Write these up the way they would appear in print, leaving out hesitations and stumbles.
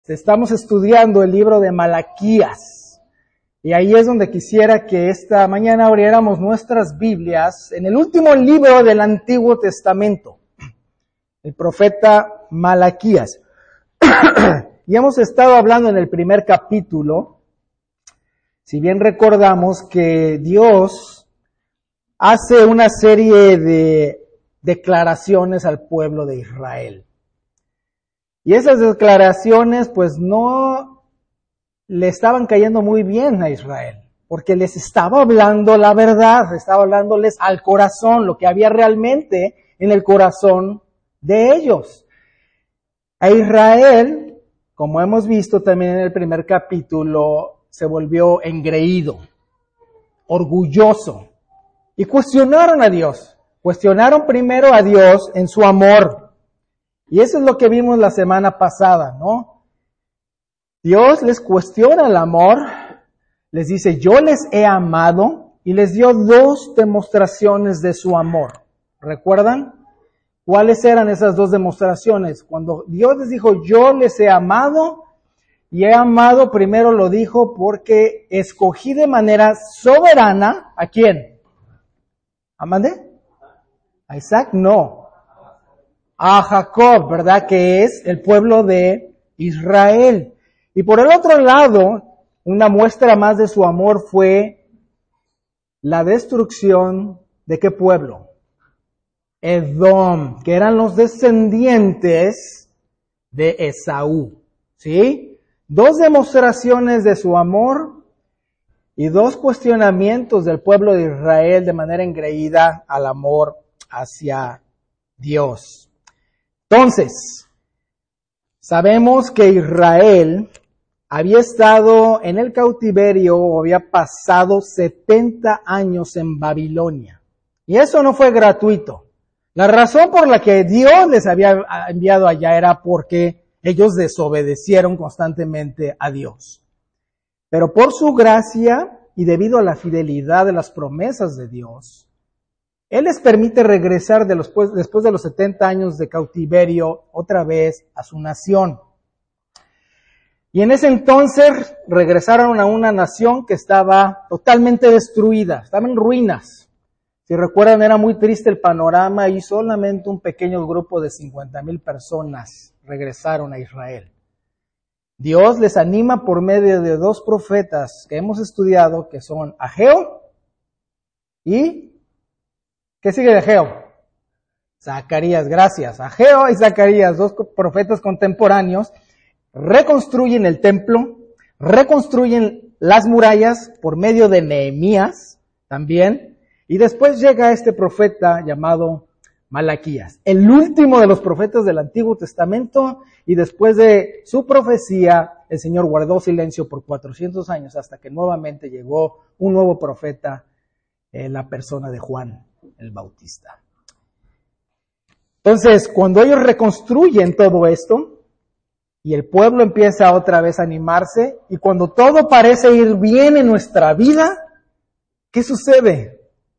Estamos estudiando el libro de Malaquías. Y ahí es donde quisiera que esta mañana abriéramos nuestras Biblias en el último libro del Antiguo Testamento, el profeta Malaquías. Y hemos estado hablando en el primer capítulo, si bien recordamos que Dios hace una serie de declaraciones al pueblo de Israel. Y esas declaraciones pues no le estaban cayendo muy bien a Israel, porque les estaba hablando la verdad, estaba hablándoles al corazón, lo que había realmente en el corazón de ellos. A Israel, como hemos visto también en el primer capítulo, se volvió engreído, orgulloso, y cuestionaron a Dios. Cuestionaron primero a Dios en su amor. Y eso es lo que vimos la semana pasada, ¿no? Dios les cuestiona el amor, les dice, yo les he amado, y les dio dos demostraciones de su amor. ¿Recuerdan? ¿Cuáles eran esas dos demostraciones? Cuando Dios les dijo, yo les he amado, y he amado, primero lo dijo porque escogí de manera soberana, ¿a quién? ¿A Mandé? ¿A Isaac? No. A Jacob, ¿verdad? Que es el pueblo de Israel. Y por el otro lado, una muestra más de su amor fue la destrucción de ¿qué pueblo? Edom, que eran los descendientes de Esaú. ¿Sí? Dos demostraciones de su amor y dos cuestionamientos del pueblo de Israel de manera engreída al amor hacia Dios. Entonces, sabemos que Israel había estado en el cautiverio o había pasado 70 años en Babilonia. Y eso no fue gratuito. La razón por la que Dios les había enviado allá era porque ellos desobedecieron constantemente a Dios. Pero por su gracia y debido a la fidelidad de las promesas de Dios, Él les permite regresar después de los 70 años de cautiverio otra vez a su nación. Y en ese entonces regresaron a una nación que estaba totalmente destruida, estaba en ruinas. Si recuerdan, era muy triste el panorama y solamente un pequeño grupo de 50,000 personas regresaron a Israel. Dios les anima por medio de dos profetas que hemos estudiado, que son Ageo y... ¿qué sigue de Ageo? Zacarías, gracias. Ageo y Zacarías, dos profetas contemporáneos, reconstruyen el templo, reconstruyen las murallas por medio de Nehemías también, y después llega este profeta llamado Malaquías, el último de los profetas del Antiguo Testamento, y después de su profecía, el Señor guardó silencio por 400 años hasta que nuevamente llegó un nuevo profeta, en la persona de Juan el Bautista. Entonces, cuando ellos reconstruyen todo esto, y el pueblo empieza otra vez a animarse, y cuando todo parece ir bien en nuestra vida, ¿qué sucede?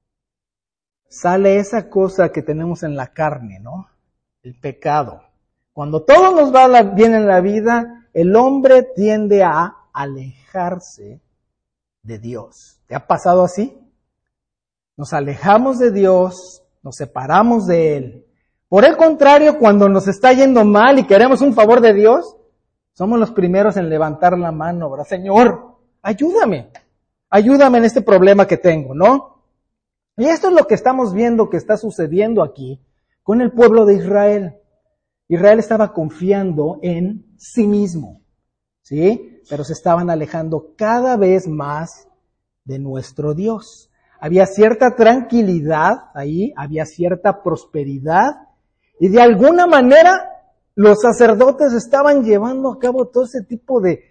Sale esa cosa que tenemos en la carne, ¿no? El pecado. Cuando todo nos va bien en la vida, el hombre tiende a alejarse de Dios. ¿Te ha pasado así? Nos alejamos de Dios, nos separamos de Él. Por el contrario, cuando nos está yendo mal y queremos un favor de Dios, somos los primeros en levantar la mano, ¿verdad? Señor, ayúdame en este problema que tengo, ¿no? Y esto es lo que estamos viendo que está sucediendo aquí con el pueblo de Israel. Israel estaba confiando en sí mismo, ¿sí? Pero se estaban alejando cada vez más de nuestro Dios. Había cierta tranquilidad ahí, había cierta prosperidad, y de alguna manera los sacerdotes estaban llevando a cabo todo ese tipo de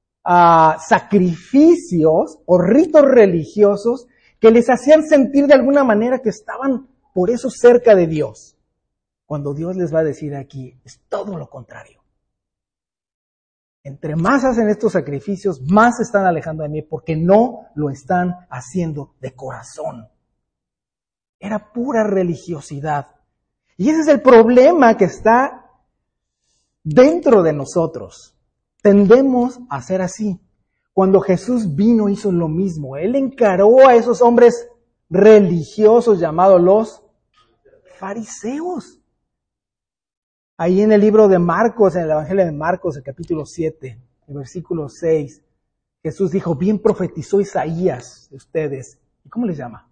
sacrificios o ritos religiosos que les hacían sentir de alguna manera que estaban por eso cerca de Dios. Cuando Dios les va a decir aquí, es todo lo contrario. Entre más hacen estos sacrificios, más se están alejando de mí, porque no lo están haciendo de corazón. Era pura religiosidad. Y ese es el problema que está dentro de nosotros. tendemos a ser así. Cuando Jesús vino hizo lo mismo. Él encaró a esos hombres religiosos llamados los fariseos. Ahí en el libro de Marcos, en el Evangelio de Marcos, el capítulo 7, el versículo 6, Jesús dijo, bien profetizó Isaías de ustedes. ¿Y cómo les llama?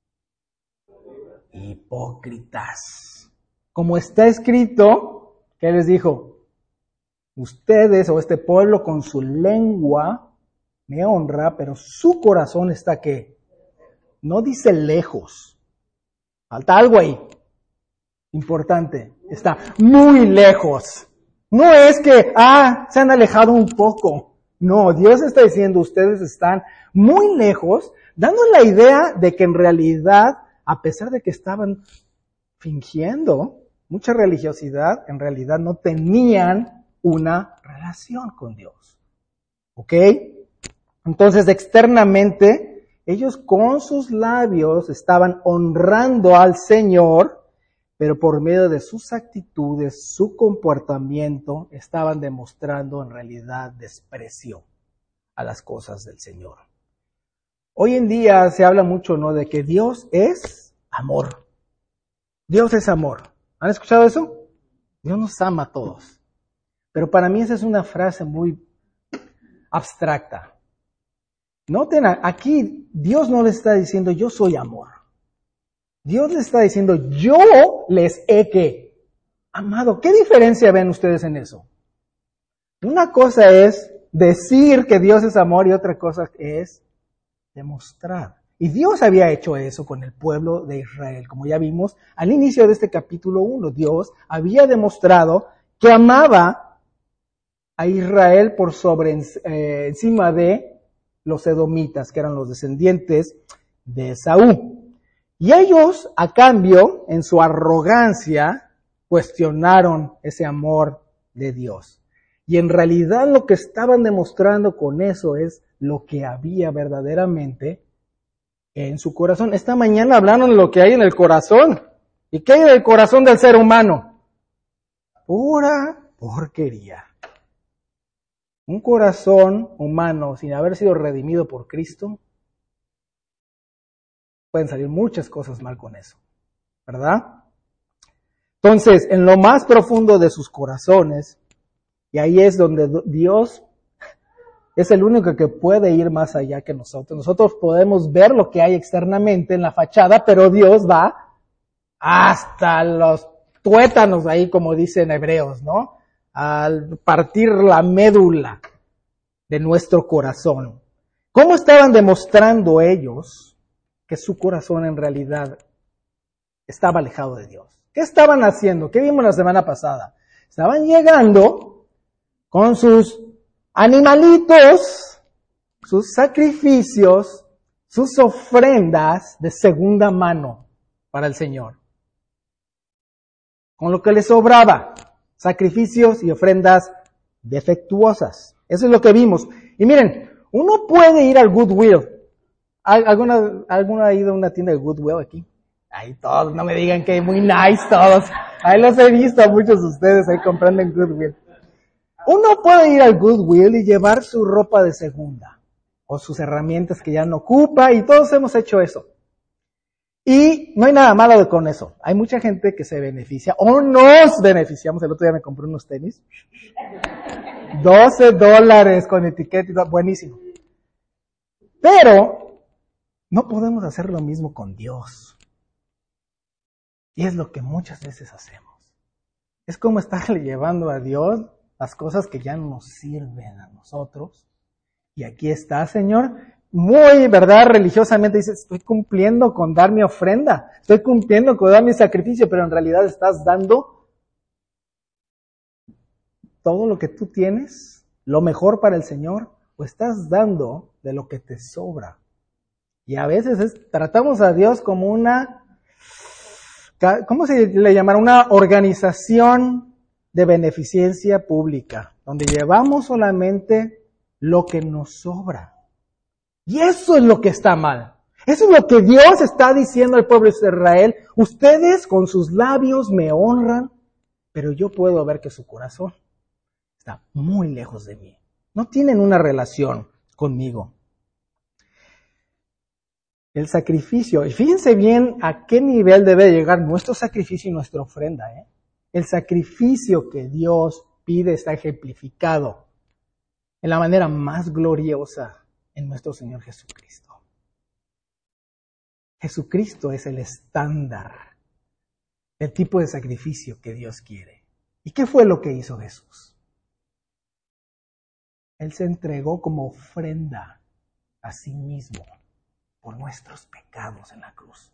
Hipócritas. Como está escrito, ¿qué les dijo? Ustedes o este pueblo con su lengua me honra, pero su corazón está ¿qué? No dice lejos. Falta algo ahí. Importante. Está muy lejos. No es que, se han alejado un poco. No, Dios está diciendo, ustedes están muy lejos, dando la idea de que en realidad, a pesar de que estaban fingiendo mucha religiosidad, en realidad no tenían una relación con Dios. ¿Ok? Entonces, externamente, ellos con sus labios estaban honrando al Señor, pero por medio de sus actitudes, su comportamiento, estaban demostrando en realidad desprecio a las cosas del Señor. Hoy en día se habla mucho, ¿no?, de que Dios es amor. Dios es amor. ¿Han escuchado eso? Dios nos ama a todos. Pero para mí esa es una frase muy abstracta. Noten, aquí Dios no les está diciendo yo soy amor. Dios les está diciendo yo les he amado. ¿Qué diferencia ven ustedes en eso? Una cosa es decir que Dios es amor y otra cosa es demostrar. Y Dios había hecho eso con el pueblo de Israel. Como ya vimos al inicio de este capítulo 1, Dios había demostrado que amaba a Israel por encima de los edomitas, que eran los descendientes de Esaú. Y ellos, a cambio, en su arrogancia, cuestionaron ese amor de Dios. Y en realidad lo que estaban demostrando con eso es lo que había verdaderamente en su corazón. Esta mañana hablaron de lo que hay en el corazón. ¿Y qué hay en el corazón del ser humano? Pura porquería. Un corazón humano sin haber sido redimido por Cristo, pueden salir muchas cosas mal con eso, ¿verdad? Entonces, en lo más profundo de sus corazones, y ahí es donde Dios es el único que puede ir más allá que nosotros. Nosotros podemos ver lo que hay externamente en la fachada, pero Dios va hasta los tuétanos ahí, como dicen hebreos, ¿no? Al partir la médula de nuestro corazón. ¿Cómo estaban demostrando ellos que su corazón en realidad estaba alejado de Dios? ¿Qué estaban haciendo? ¿Qué vimos la semana pasada? Estaban llegando con sus animalitos, sus sacrificios, sus ofrendas de segunda mano para el Señor. Con lo que les sobraba, sacrificios y ofrendas defectuosas. Eso es lo que vimos. Y miren, uno puede ir al Goodwill. ¿Alguna ha ido a una tienda de Goodwill aquí? Ahí todos, no me digan que muy nice todos. Ahí los he visto a muchos de ustedes ahí comprando en Goodwill. Uno puede ir al Goodwill y llevar su ropa de segunda o sus herramientas que ya no ocupa, y todos hemos hecho eso. Y no hay nada malo con eso. Hay mucha gente que se beneficia o nos beneficiamos. El otro día me compré unos tenis. $12 con etiqueta y todo, buenísimo. Pero no podemos hacer lo mismo con Dios. Y es lo que muchas veces hacemos. Es como estarle llevando a Dios las cosas que ya no nos sirven a nosotros. Y aquí está, Señor, muy, ¿verdad? Religiosamente dice, estoy cumpliendo con dar mi ofrenda, estoy cumpliendo con dar mi sacrificio, pero en realidad estás dando todo lo que tú tienes, lo mejor para el Señor, o estás dando de lo que te sobra. Y a veces tratamos a Dios como una, ¿cómo se le llamará? Una organización de beneficencia pública, donde llevamos solamente lo que nos sobra. Y eso es lo que está mal. Eso es lo que Dios está diciendo al pueblo de Israel. Ustedes con sus labios me honran, pero yo puedo ver que su corazón está muy lejos de mí. No tienen una relación conmigo. El sacrificio, y fíjense bien a qué nivel debe llegar nuestro sacrificio y nuestra ofrenda. El sacrificio que Dios pide está ejemplificado en la manera más gloriosa en nuestro Señor Jesucristo. Jesucristo es el estándar, el tipo de sacrificio que Dios quiere. ¿Y qué fue lo que hizo Jesús? Él se entregó como ofrenda a sí mismo por nuestros pecados en la cruz.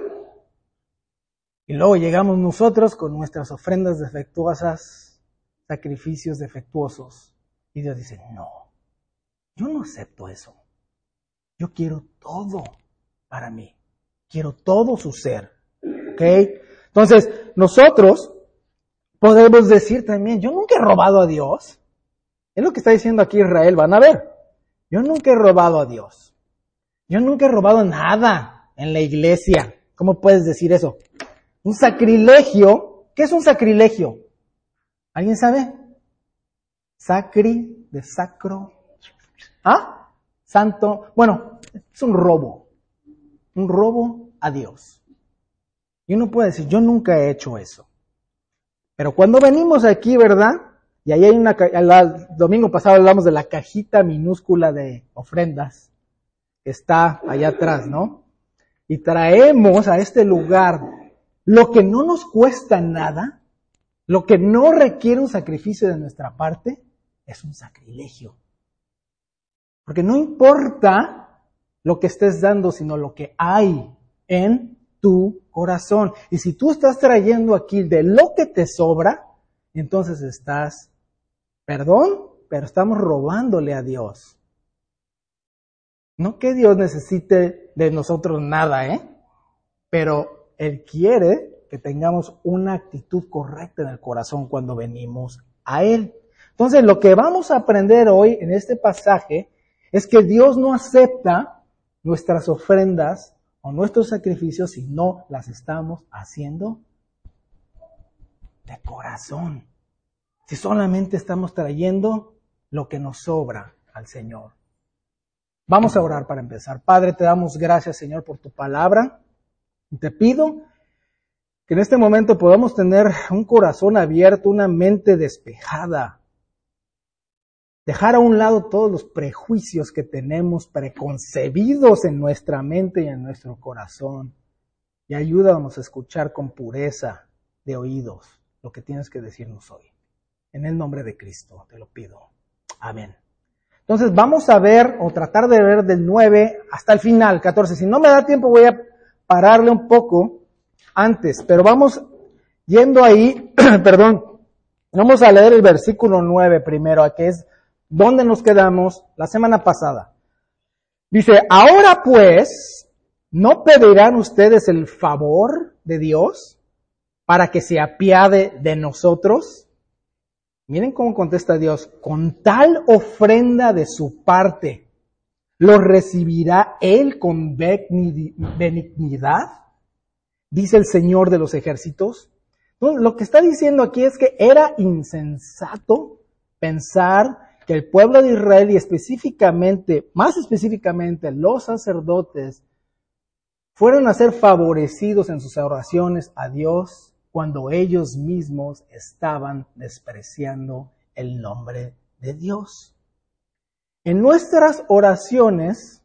Y luego llegamos nosotros con nuestras ofrendas defectuosas, sacrificios defectuosos. Y Dios dice, no, yo no acepto eso. Yo quiero todo para mí. Quiero todo su ser. ¿Ok? Entonces, nosotros podemos decir también, yo nunca he robado a Dios. Es lo que está diciendo aquí Israel, van a ver. Yo nunca he robado a Dios. Yo nunca he robado nada en la iglesia. ¿Cómo puedes decir eso? Un sacrilegio. ¿Qué es un sacrilegio? ¿Alguien sabe? Sacri, de sacro. ¿Ah? Santo. Bueno, es un robo. Un robo a Dios. Y uno puede decir, yo nunca he hecho eso. Pero cuando venimos aquí, ¿verdad? Y ahí hay el domingo pasado hablamos de la cajita minúscula de ofrendas. Está allá atrás, ¿no? Y traemos a este lugar lo que no nos cuesta nada, lo que no requiere un sacrificio de nuestra parte, es un sacrilegio. Porque no importa lo que estés dando, sino lo que hay en tu corazón. Y si tú estás trayendo aquí de lo que te sobra, entonces estás, perdón, pero estamos robándole a Dios. No que Dios necesite de nosotros nada, pero Él quiere que tengamos una actitud correcta en el corazón cuando venimos a Él. Entonces, lo que vamos a aprender hoy en este pasaje es que Dios no acepta nuestras ofrendas o nuestros sacrificios si no las estamos haciendo de corazón. Si solamente estamos trayendo lo que nos sobra al Señor. Vamos a orar para empezar. Padre, te damos gracias, Señor, por tu palabra. Y te pido que en este momento podamos tener un corazón abierto, una mente despejada. Dejar a un lado todos los prejuicios que tenemos preconcebidos en nuestra mente y en nuestro corazón. Y ayúdanos a escuchar con pureza de oídos lo que tienes que decirnos hoy. En el nombre de Cristo te lo pido. Amén. Entonces vamos a ver o tratar de ver del 9 hasta el final, 14. Si no me da tiempo voy a pararle un poco antes, pero vamos yendo ahí, perdón, vamos a leer el versículo 9 primero, que es donde nos quedamos la semana pasada. Dice, ahora pues, ¿no pedirán ustedes el favor de Dios para que se apiade de nosotros? Miren cómo contesta Dios, con tal ofrenda de su parte, ¿lo recibirá Él con benignidad? Dice el Señor de los ejércitos. Entonces, lo que está diciendo aquí es que era insensato pensar que el pueblo de Israel y específicamente, más específicamente los sacerdotes, fueron a ser favorecidos en sus oraciones a Dios cuando ellos mismos estaban despreciando el nombre de Dios. En nuestras oraciones,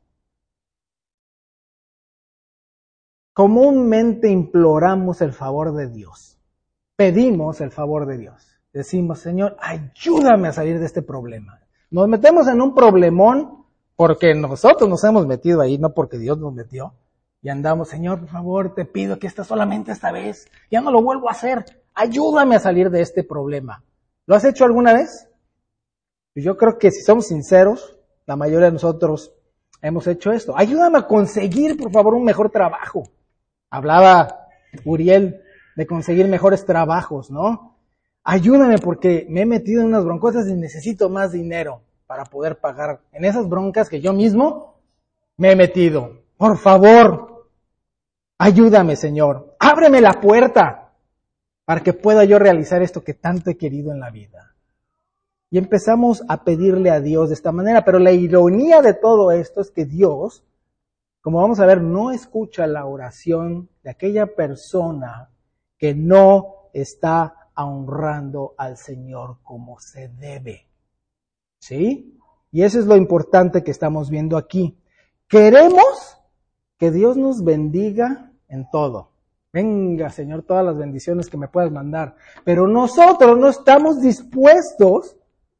comúnmente imploramos el favor de Dios. Pedimos el favor de Dios. Decimos, Señor, ayúdame a salir de este problema. Nos metemos en un problemón porque nosotros nos hemos metido ahí, no porque Dios nos metió. Y andamos, Señor, por favor, te pido que solamente esta vez, ya no lo vuelvo a hacer. Ayúdame a salir de este problema. ¿Lo has hecho alguna vez? Yo creo que si somos sinceros, la mayoría de nosotros hemos hecho esto. Ayúdame a conseguir, por favor, un mejor trabajo. Hablaba Uriel de conseguir mejores trabajos, ¿no? Ayúdame porque me he metido en unas broncosas y necesito más dinero para poder pagar en esas broncas que yo mismo me he metido. Por favor, ayúdame, Señor. Ábreme la puerta para que pueda yo realizar esto que tanto he querido en la vida. Y empezamos a pedirle a Dios de esta manera. Pero la ironía de todo esto es que Dios, como vamos a ver, no escucha la oración de aquella persona que no está honrando al Señor como se debe. ¿Sí? Y eso es lo importante que estamos viendo aquí. Queremos que Dios nos bendiga en todo. Venga, Señor, todas las bendiciones que me puedas mandar. Pero nosotros no estamos dispuestos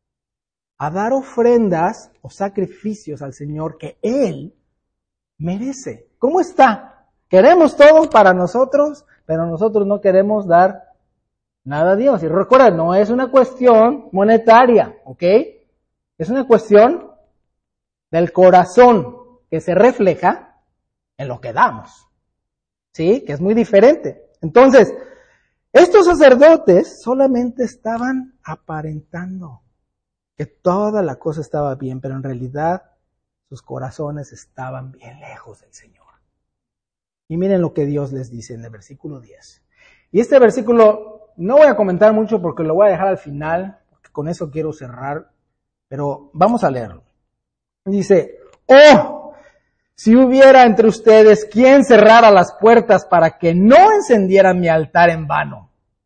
a dar ofrendas o sacrificios al Señor que Él merece. ¿Cómo está? Queremos todo para nosotros, pero nosotros no queremos dar nada a Dios. Y recuerda, no es una cuestión monetaria, ¿ok? Es una cuestión del corazón que se refleja en lo que damos. ¿Sí? Que es muy diferente. Entonces, estos sacerdotes solamente estaban aparentando que toda la cosa estaba bien, pero en realidad sus corazones estaban bien lejos del Señor. Y miren lo que Dios les dice en el versículo 10. Y este versículo no voy a comentar mucho porque lo voy a dejar al final, porque con eso quiero cerrar, pero vamos a leerlo. Dice, ¡oh! Si hubiera entre ustedes quien cerrara las puertas para que no encendiera mi altar en vano.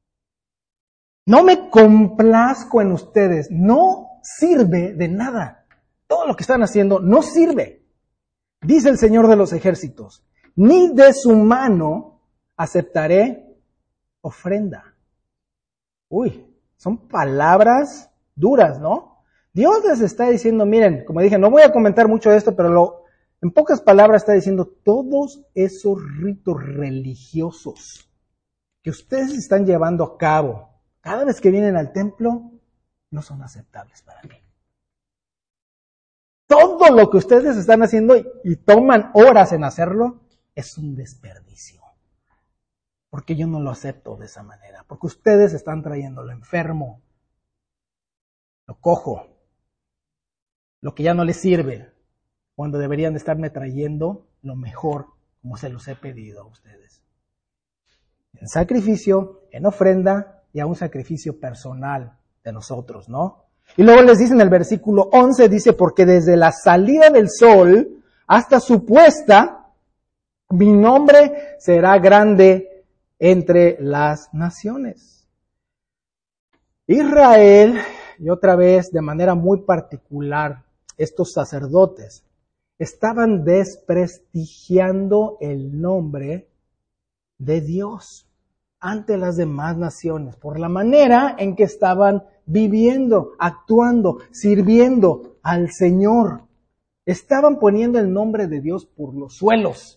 No me complazco en ustedes, no sirve de nada. Todo lo que están haciendo no sirve. Dice el Señor de los ejércitos, ni de su mano aceptaré ofrenda. Uy, son palabras duras, ¿no? Dios les está diciendo, miren, como dije, no voy a comentar mucho de esto, pero en pocas palabras está diciendo, todos esos ritos religiosos que ustedes están llevando a cabo cada vez que vienen al templo, no son aceptables para mí. Todo lo que ustedes están haciendo y toman horas en hacerlo, es un desperdicio. Porque yo no lo acepto de esa manera. Porque ustedes están trayendo lo enfermo, lo cojo, lo que ya no les sirve, cuando deberían de estarme trayendo lo mejor, como se los he pedido a ustedes. En sacrificio, en ofrenda y a un sacrificio personal de nosotros, ¿no? Y luego les dice en el versículo 11, dice, porque desde la salida del sol hasta su puesta, mi nombre será grande entre las naciones. Israel, y otra vez de manera muy particular, estos sacerdotes, estaban desprestigiando el nombre de Dios ante las demás naciones, por la manera en que estaban viviendo, actuando, sirviendo al Señor. Estaban poniendo el nombre de Dios por los suelos.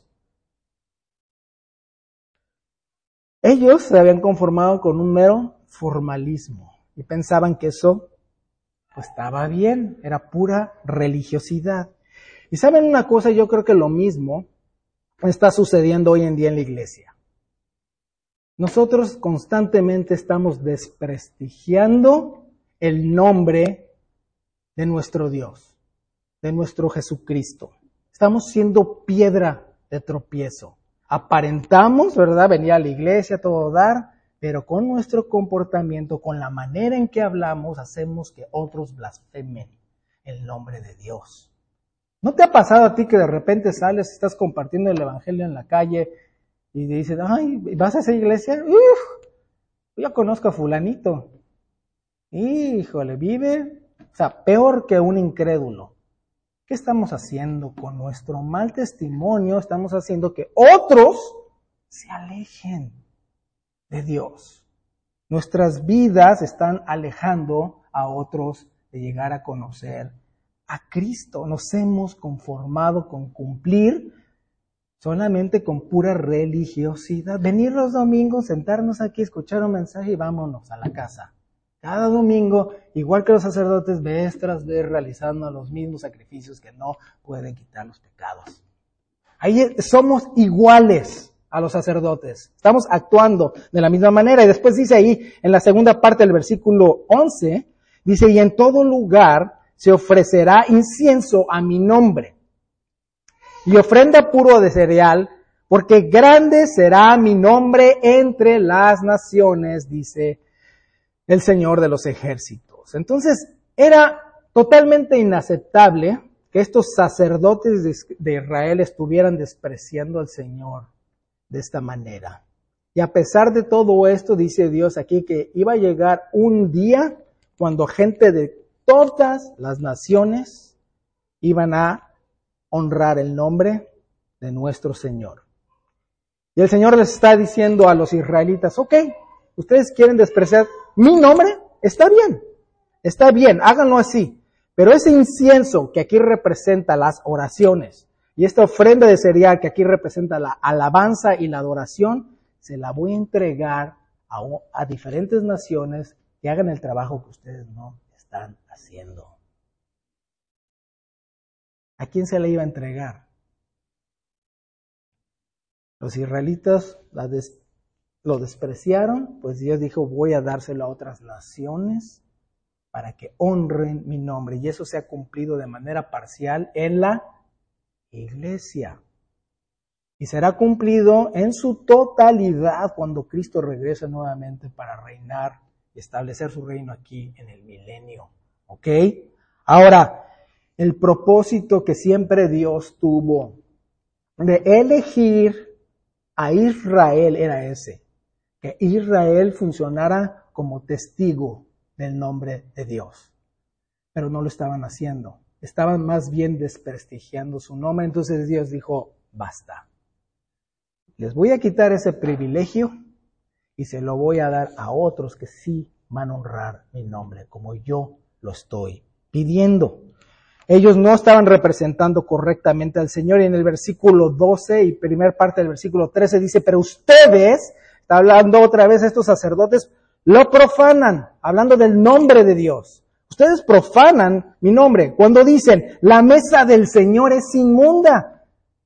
Ellos se habían conformado con un mero formalismo y pensaban que eso pues, estaba bien, era pura religiosidad. Y saben una cosa, yo creo que lo mismo está sucediendo hoy en día en la iglesia. Nosotros constantemente estamos desprestigiando el nombre de nuestro Dios, de nuestro Jesucristo. Estamos siendo piedra de tropiezo. Aparentamos, ¿verdad? Venir a la iglesia, todo dar, pero con nuestro comportamiento, con la manera en que hablamos, hacemos que otros blasfemen el nombre de Dios. ¿No te ha pasado a ti que de repente sales, estás compartiendo el evangelio en la calle y dices, ay, ¿vas a esa iglesia? ¡Uf! Yo conozco a fulanito. Híjole, vive, o sea, peor que un incrédulo. ¿Qué estamos haciendo? Con nuestro mal testimonio estamos haciendo que otros se alejen de Dios. Nuestras vidas están alejando a otros de llegar a conocer a Cristo. Nos hemos conformado con cumplir solamente con pura religiosidad. Venir los domingos, sentarnos aquí, escuchar un mensaje y vámonos a la casa. Cada domingo, igual que los sacerdotes, vez tras vez realizando los mismos sacrificios que no pueden quitar los pecados. Ahí somos iguales a los sacerdotes. Estamos actuando de la misma manera. Y después dice ahí, en la segunda parte del versículo 11, dice, y en todo lugar se ofrecerá incienso a mi nombre y ofrenda puro de cereal, porque grande será mi nombre entre las naciones, dice el Señor de los ejércitos. Entonces, Era totalmente inaceptable que estos sacerdotes de Israel estuvieran despreciando al Señor de esta manera. Y a pesar de todo esto, dice Dios aquí que iba a llegar un día cuando gente de todas las naciones iban a honrar el nombre de nuestro Señor. Y el Señor les está diciendo a los israelitas, ok, ustedes quieren despreciar mi nombre, está bien, háganlo así. Pero ese incienso que aquí representa las oraciones y esta ofrenda de cereal que aquí representa la alabanza y la adoración, se la voy a entregar a diferentes naciones que hagan el trabajo que ustedes no están haciendo. ¿A quién se la iba a entregar? Los israelitas lo despreciaron, pues Dios dijo, voy a dárselo a otras naciones para que honren mi nombre. Y eso se ha cumplido de manera parcial en la iglesia. Y será cumplido en su totalidad cuando Cristo regrese nuevamente para reinar y establecer su reino aquí en el milenio. ¿Ok? Ahora, el propósito que siempre Dios tuvo de elegir a Israel era ese, que Israel funcionara como testigo del nombre de Dios. Pero no lo estaban haciendo, estaban más bien desprestigiando su nombre. Entonces Dios dijo, basta. Les voy a quitar ese privilegio y se lo voy a dar a otros que sí van a honrar mi nombre, como yo lo estoy pidiendo. Ellos no estaban representando correctamente al Señor, y en el versículo 12 y primer parte del versículo 13 dice, pero ustedes, está hablando otra vez estos sacerdotes, lo profanan, hablando del nombre de Dios. Ustedes profanan mi nombre cuando dicen, la mesa del Señor es inmunda.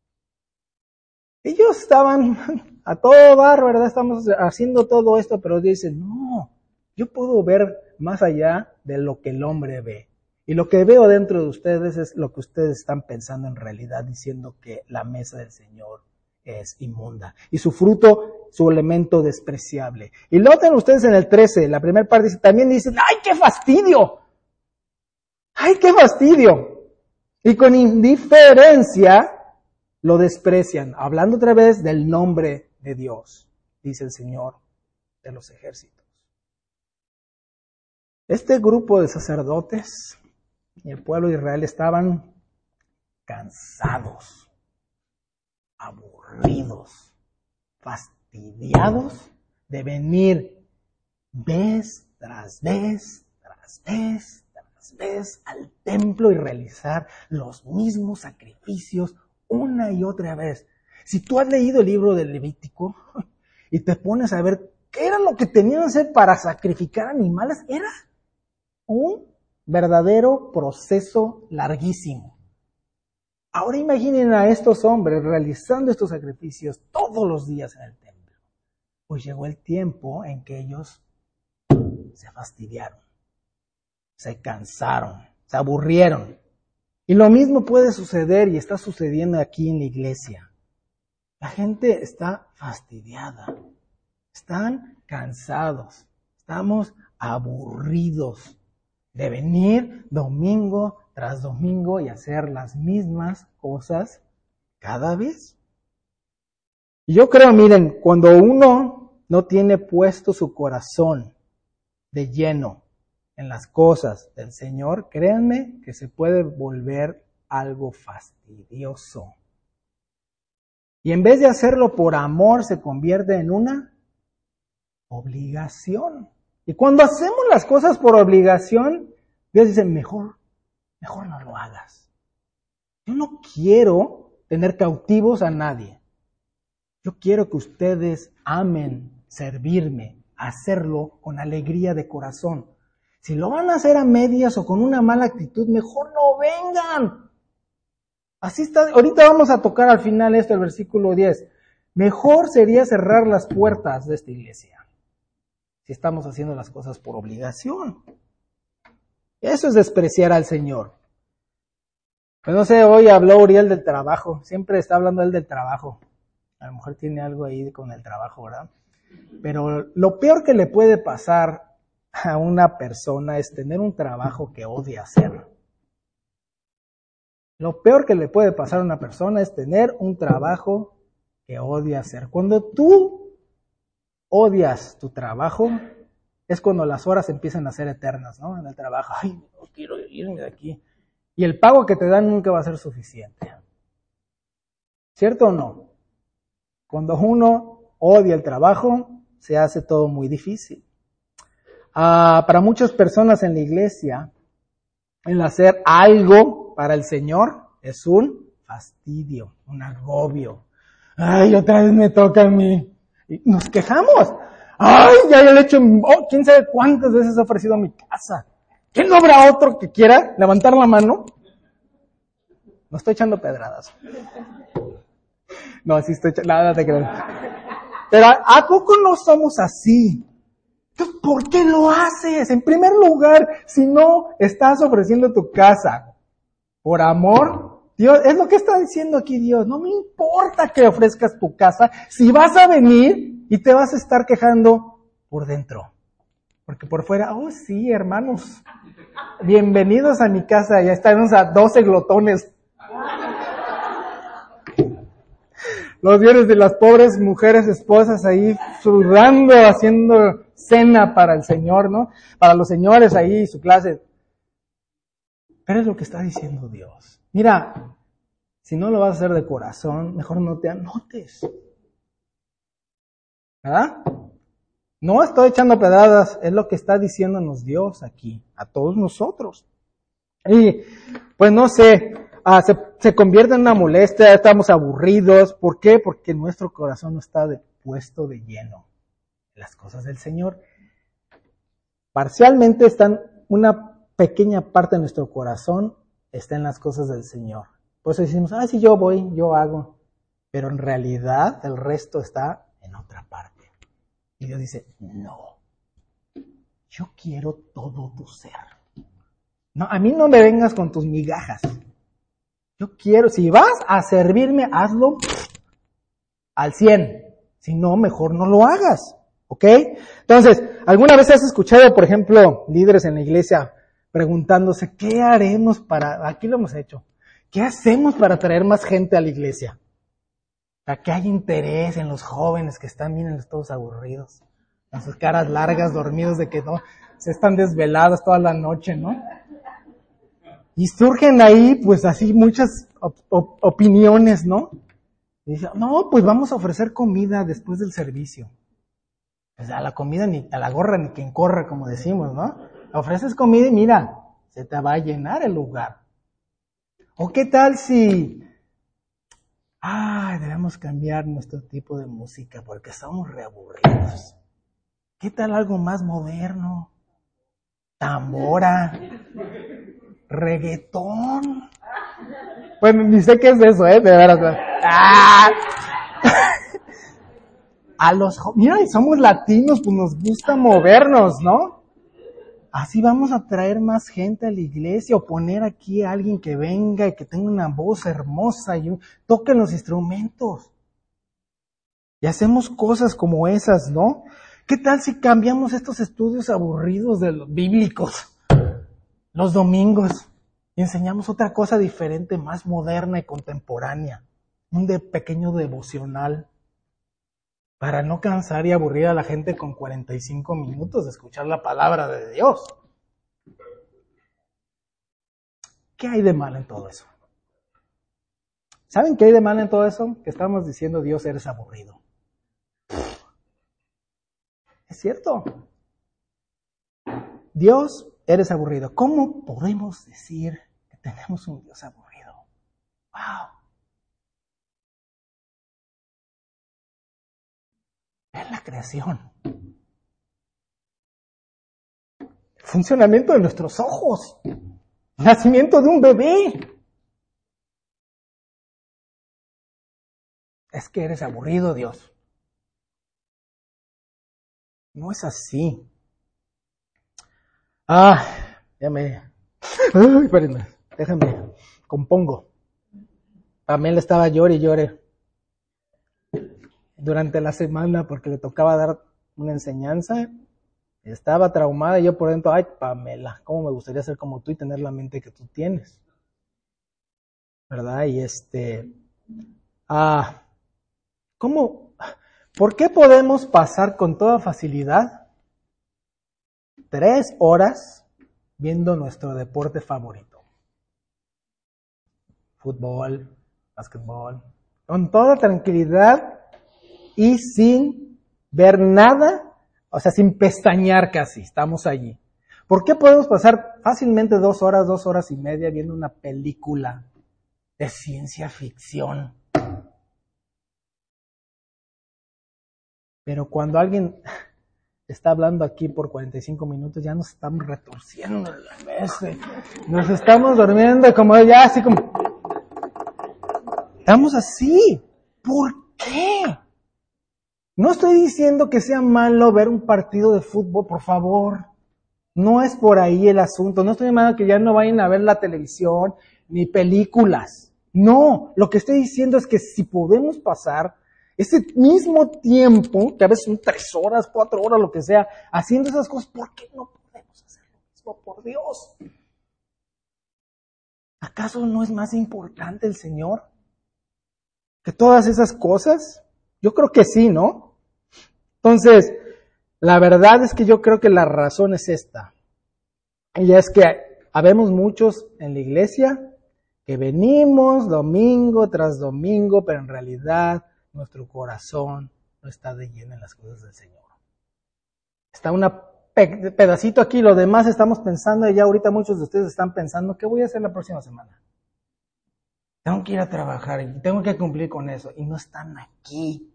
Ellos estaban a todo dar, ¿verdad? Estamos haciendo todo esto, pero dicen, no, yo puedo ver más allá de lo que el hombre ve. Y lo que veo dentro de ustedes es lo que ustedes están pensando en realidad, diciendo que la mesa del Señor es inmunda. Y su fruto, su elemento despreciable. Y noten ustedes en el 13, la primera parte dice, también dicen, ¡ay, qué fastidio! ¡Ay, qué fastidio! Y con indiferencia lo desprecian, hablando otra vez del nombre de Dios, dice el Señor de los ejércitos. Este grupo de sacerdotes y el pueblo de Israel estaban cansados, aburridos, fastidiados de venir vez tras vez, tras vez, tras vez al templo y realizar los mismos sacrificios una y otra vez. Si tú has leído el libro del Levítico y te pones a ver qué era lo que tenían que hacer para sacrificar animales, era un verdadero proceso larguísimo. Ahora imaginen a estos hombres realizando estos sacrificios todos los días en el templo. Pues llegó el tiempo en que ellos se fastidiaron, se cansaron, se aburrieron. Y lo mismo puede suceder y está sucediendo aquí en la iglesia. La gente está fastidiada, están cansados, estamos aburridos de venir domingo tras domingo y hacer las mismas cosas cada vez. Y yo creo, miren, cuando uno no tiene puesto su corazón de lleno en las cosas del Señor, créanme que se puede volver algo fastidioso. Y en vez de hacerlo por amor, se convierte en una obligación. Y cuando hacemos las cosas por obligación, Dios dice, mejor no lo hagas. Yo no quiero tener cautivos a nadie. Yo quiero que ustedes amen servirme, hacerlo con alegría de corazón. Si lo van a hacer a medias o con una mala actitud, mejor no vengan. Así está. Ahorita vamos a tocar al final esto, el versículo 10. Mejor sería cerrar las puertas de esta iglesia si estamos haciendo las cosas por obligación. Eso es despreciar al Señor. Pues no sé, hoy habló Uriel del trabajo. Siempre está hablando él del trabajo. A lo mejor tiene algo ahí con el trabajo, ¿verdad? Pero lo peor que le puede pasar a una persona es tener un trabajo que odia hacer. Lo peor que le puede pasar a una persona es tener un trabajo que odia hacer. Cuando tú odias tu trabajo, es cuando las horas empiezan a ser eternas, ¿no? En el trabajo, ay, no quiero irme de aquí. Y el pago que te dan nunca va a ser suficiente. ¿Cierto o no? Cuando uno odia el trabajo, se hace todo muy difícil. Para muchas personas en la iglesia, el hacer algo para el Señor es un fastidio, un agobio. Ay, otra vez me toca a mí. Y nos quejamos. Ay, ya le he hecho, quién sabe cuántas veces he ofrecido mi casa. ¿Quién no habrá otro que quiera levantar la mano? No estoy echando pedradas. No, sí estoy echando, nada te creo. Pero ¿a poco no somos así? Entonces, ¿por qué lo haces? En primer lugar, si no estás ofreciendo tu casa por amor, Dios, es lo que está diciendo aquí Dios. No me importa que ofrezcas tu casa si vas a venir y te vas a estar quejando por dentro. Porque por fuera, oh sí, hermanos, bienvenidos a mi casa, ya estamos a 12 glotones. Los dioses de las pobres mujeres esposas ahí sudando, haciendo cena para el Señor, ¿no? Para los señores ahí, su clase. Pero es lo que está diciendo Dios. Mira, si no lo vas a hacer de corazón, mejor no te anotes. ¿Verdad? No estoy echando pedradas, es lo que está diciéndonos Dios aquí, a todos nosotros. Y, pues no sé, se convierte en una molestia, estamos aburridos. ¿Por qué? Porque nuestro corazón no está puesto de lleno en las cosas del Señor. Parcialmente una pequeña parte de nuestro corazón está en las cosas del Señor. Por eso decimos, sí, yo voy, yo hago. Pero en realidad el resto está en otra parte. Y Dios dice, no, yo quiero todo tu ser. No, a mí no me vengas con tus migajas. Yo quiero, si vas a servirme, hazlo al 100. Si no, mejor no lo hagas. ¿Ok? Entonces, ¿alguna vez has escuchado, por ejemplo, líderes en la iglesia preguntándose, ¿qué haremos aquí lo hemos hecho, ¿qué hacemos para traer más gente a la iglesia? Para que haya interés en los jóvenes que están, miren, todos aburridos, con sus caras largas, dormidos de que no, se están desvelados toda la noche, ¿no? Y surgen ahí, pues así, muchas opiniones, ¿no? Y dicen, no, pues vamos a ofrecer comida después del servicio. Pues a la comida, ni a la gorra, ni quien corra, como decimos, ¿no? Ofreces comida y mira, se te va a llenar el lugar. ¿O qué tal si, debemos cambiar nuestro tipo de música porque estamos reaburridos? ¿Qué tal algo más moderno? Tambora, reggaetón. Bueno, ni sé qué es eso, de verdad. Mira, somos latinos, pues nos gusta movernos, ¿no? Así vamos a traer más gente a la iglesia, o poner aquí a alguien que venga y que tenga una voz hermosa y toque los instrumentos. Y hacemos cosas como esas, ¿no? ¿Qué tal si cambiamos estos estudios aburridos de los bíblicos los domingos y enseñamos otra cosa diferente, más moderna y contemporánea? Un pequeño devocional. Para no cansar y aburrir a la gente con 45 minutos de escuchar la palabra de Dios. ¿Qué hay de mal en todo eso? ¿Saben qué hay de mal en todo eso? Que estamos diciendo, Dios, eres aburrido. Es cierto. Dios, eres aburrido. ¿Cómo podemos decir que tenemos un Dios aburrido? ¡Wow! Es la creación. El funcionamiento de nuestros ojos. Nacimiento de un bebé. Es que eres aburrido, Dios. No es así. Espérenme, déjenme, compongo. Pamela estaba llore y llore durante la semana porque le tocaba dar una enseñanza Estaba traumada y yo por dentro, ay, Pamela, cómo me gustaría ser como tú y tener la mente que tú tienes. ¿Verdad? Y ¿por qué podemos pasar con toda facilidad 3 horas viendo nuestro deporte favorito? Fútbol, básquetbol, con toda tranquilidad y sin ver nada, o sea, sin pestañear casi, estamos allí. ¿Por qué podemos pasar fácilmente 2 horas, 2 horas y media viendo una película de ciencia ficción? Pero cuando alguien está hablando aquí por 45 minutos, ya nos estamos retorciendo en la mesa, nos estamos durmiendo como ya así como... Estamos así. ¿Por qué? No estoy diciendo que sea malo ver un partido de fútbol, por favor. No es por ahí el asunto. No estoy llamando que ya no vayan a ver la televisión ni películas. No, lo que estoy diciendo es que si podemos pasar ese mismo tiempo, que a veces son 3 horas, 4 horas, lo que sea, haciendo esas cosas, ¿por qué no podemos hacer lo mismo? Por Dios. ¿Acaso no es más importante el Señor que todas esas cosas? Yo creo que sí, ¿no? Entonces, la verdad es que yo creo que la razón es esta. Y es que habemos muchos en la iglesia que venimos domingo tras domingo, pero en realidad nuestro corazón no está de lleno en las cosas del Señor. Está un pedacito aquí, lo demás estamos pensando, y ya ahorita muchos de ustedes están pensando, ¿qué voy a hacer la próxima semana? Tengo que ir a trabajar y tengo que cumplir con eso, y no están aquí.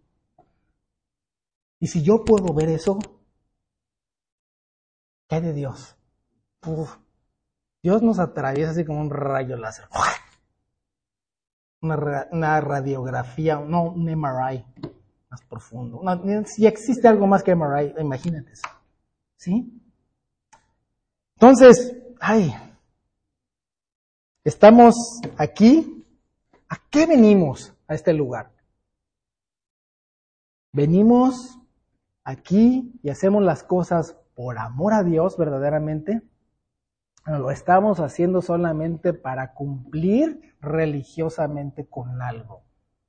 Y si yo puedo ver eso, ¿qué hay de Dios? Dios nos atraviesa así como un rayo láser. Una radiografía, no, un MRI más profundo. Si existe algo más que MRI, imagínate eso. ¿Sí? Entonces, estamos aquí. ¿A qué venimos a este lugar? Venimos aquí y hacemos las cosas por amor a Dios verdaderamente. No lo estamos haciendo solamente para cumplir religiosamente con algo.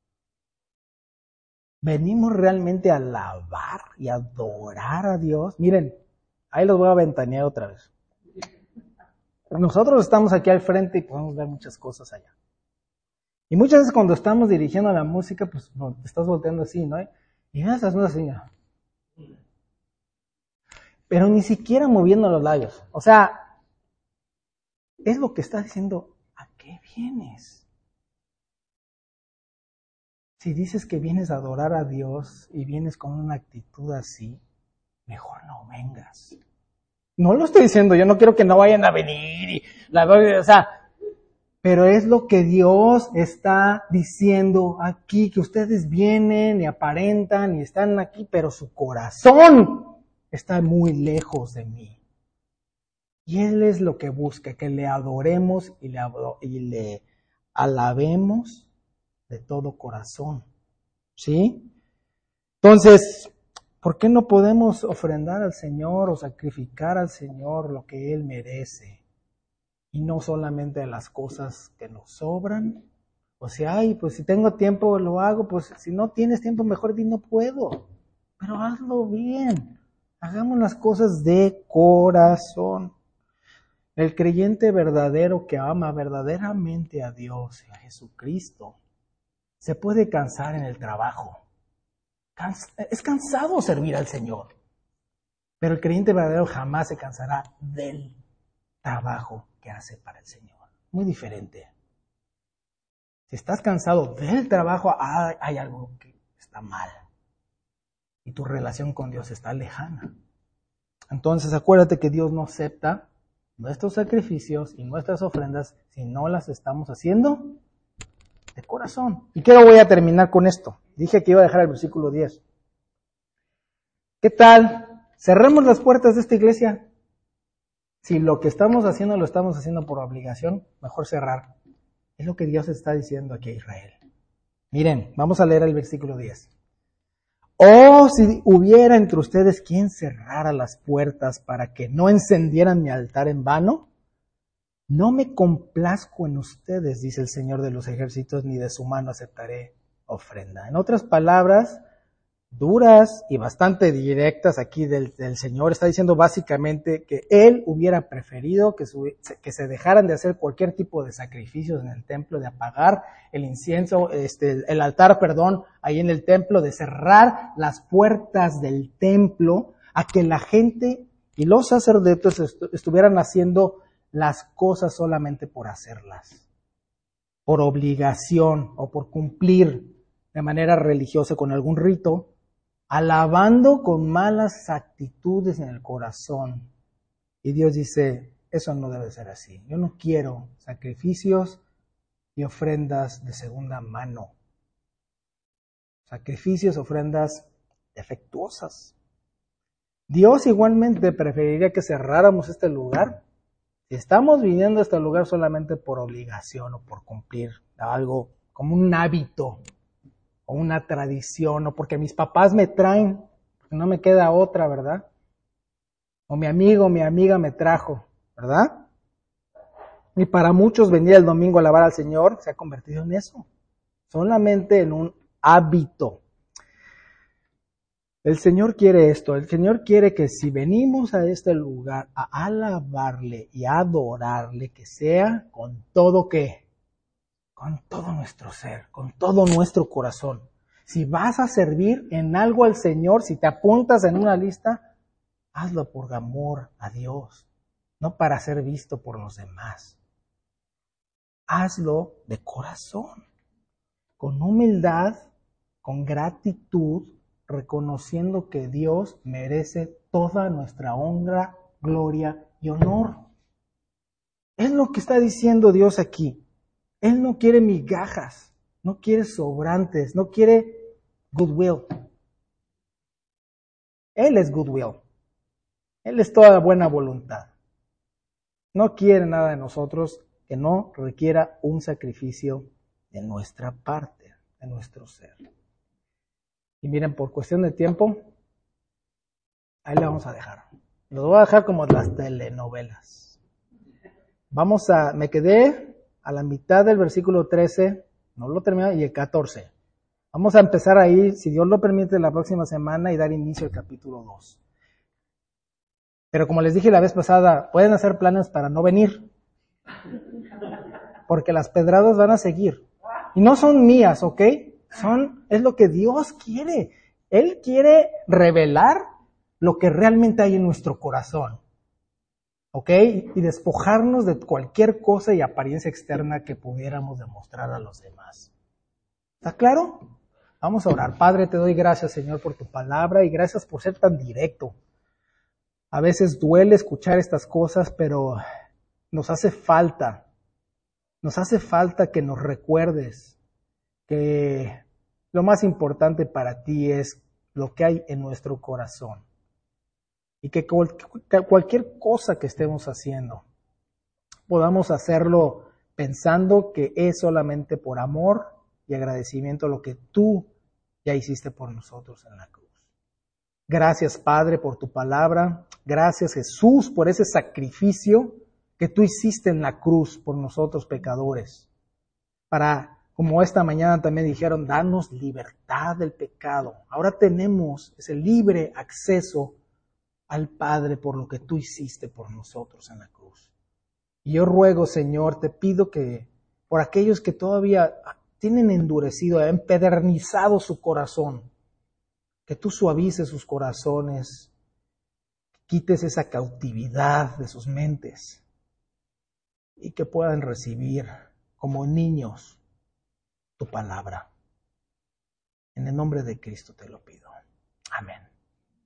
Venimos realmente a alabar y adorar a Dios. Miren, ahí los voy a ventanear otra vez. Nosotros estamos aquí al frente y podemos ver muchas cosas allá. Y muchas veces cuando estamos dirigiendo la música, pues te estás volteando así, ¿no? Y ves esas cosas así. Pero ni siquiera moviendo los labios. O sea, es lo que está diciendo, ¿a qué vienes? Si dices que vienes a adorar a Dios y vienes con una actitud así, mejor no vengas. No lo estoy diciendo, yo no quiero que no vayan a venir, pero es lo que Dios está diciendo aquí, que ustedes vienen y aparentan y están aquí, pero su corazón está muy lejos de mí. Y Él es lo que busca, que le adoremos y le alabemos de todo corazón. ¿Sí? Entonces, ¿por qué no podemos ofrendar al Señor o sacrificar al Señor lo que Él merece? Y no solamente las cosas que nos sobran. O sea, pues si tengo tiempo lo hago, pues si no tienes tiempo mejor di no puedo. Pero hazlo bien. Hagamos las cosas de corazón. El creyente verdadero que ama verdaderamente a Dios y a Jesucristo se puede cansar en el trabajo. Es cansado servir al Señor. Pero el creyente verdadero jamás se cansará del trabajo que hace para el Señor. Muy diferente. Si estás cansado del trabajo, hay algo que está mal. Y tu relación con Dios está lejana. Entonces acuérdate que Dios no acepta nuestros sacrificios y nuestras ofrendas si no las estamos haciendo de corazón. Y voy a terminar con esto. Dije que iba a dejar el versículo 10. ¿Qué tal? Cerremos las puertas de esta iglesia. Si lo que estamos haciendo lo estamos haciendo por obligación, mejor cerrar. Es lo que Dios está diciendo aquí a Israel. Miren, vamos a leer el versículo 10. Oh, si hubiera entre ustedes quien cerrara las puertas para que no encendieran mi altar en vano, no me complazco en ustedes, dice el Señor de los ejércitos, ni de su mano aceptaré ofrenda. En otras palabras, duras y bastante directas aquí del Señor, está diciendo básicamente que Él hubiera preferido que se dejaran de hacer cualquier tipo de sacrificios en el templo, de apagar el incienso, el altar, ahí en el templo, de cerrar las puertas del templo, a que la gente y los sacerdotes estuvieran haciendo las cosas solamente por hacerlas, por obligación o por cumplir de manera religiosa con algún rito, alabando con malas actitudes en el corazón. Y Dios dice, eso no debe ser así. Yo no quiero sacrificios y ofrendas de segunda mano. Sacrificios, ofrendas defectuosas. Dios igualmente preferiría que cerráramos este lugar. Si estamos viniendo a este lugar solamente por obligación o por cumplir algo como un hábito o una tradición, o porque mis papás me traen, porque no me queda otra, ¿verdad? O mi amigo o mi amiga me trajo, ¿verdad? Y para muchos venir el domingo a alabar al Señor se ha convertido en eso, solamente en un hábito. El Señor quiere esto, el Señor quiere que si venimos a este lugar a alabarle y a adorarle, que sea con todo ¿qué? Con todo nuestro ser, con todo nuestro corazón. Si vas a servir en algo al Señor, si te apuntas en una lista, hazlo por amor a Dios, no para ser visto por los demás. Hazlo de corazón, con humildad, con gratitud, reconociendo que Dios merece toda nuestra honra, gloria y honor. Es lo que está diciendo Dios aquí. Él no quiere migajas, no quiere sobrantes, no quiere goodwill. Él es goodwill. Él es toda buena voluntad. No quiere nada de nosotros que no requiera un sacrificio de nuestra parte, de nuestro ser. Y miren, por cuestión de tiempo, ahí le vamos a dejar. Los voy a dejar como las telenovelas. Me quedé a la mitad del versículo 13, no lo terminé, y el 14. Vamos a empezar ahí, si Dios lo permite, la próxima semana y dar inicio al capítulo 2. Pero como les dije la vez pasada, pueden hacer planes para no venir, porque las pedradas van a seguir. Y no son mías, ¿ok? Es lo que Dios quiere. Él quiere revelar lo que realmente hay en nuestro corazón, ¿ok? Y despojarnos de cualquier cosa y apariencia externa que pudiéramos demostrar a los demás. ¿Está claro? Vamos a orar. Padre, te doy gracias, Señor, por tu palabra y gracias por ser tan directo. A veces duele escuchar estas cosas, pero nos hace falta que nos recuerdes que lo más importante para ti es lo que hay en nuestro corazón. Y que cualquier cosa que estemos haciendo, podamos hacerlo pensando que es solamente por amor y agradecimiento a lo que tú ya hiciste por nosotros en la cruz. Gracias, Padre, por tu palabra. Gracias, Jesús, por ese sacrificio que tú hiciste en la cruz por nosotros pecadores. Para, como esta mañana también dijeron, danos libertad del pecado. Ahora tenemos ese libre acceso al Padre por lo que tú hiciste por nosotros en la cruz. Y yo ruego, Señor, te pido que por aquellos que todavía tienen endurecido, empedernizado su corazón, que tú suavices sus corazones, quites esa cautividad de sus mentes y que puedan recibir como niños tu palabra. En el nombre de Cristo te lo pido. Amén.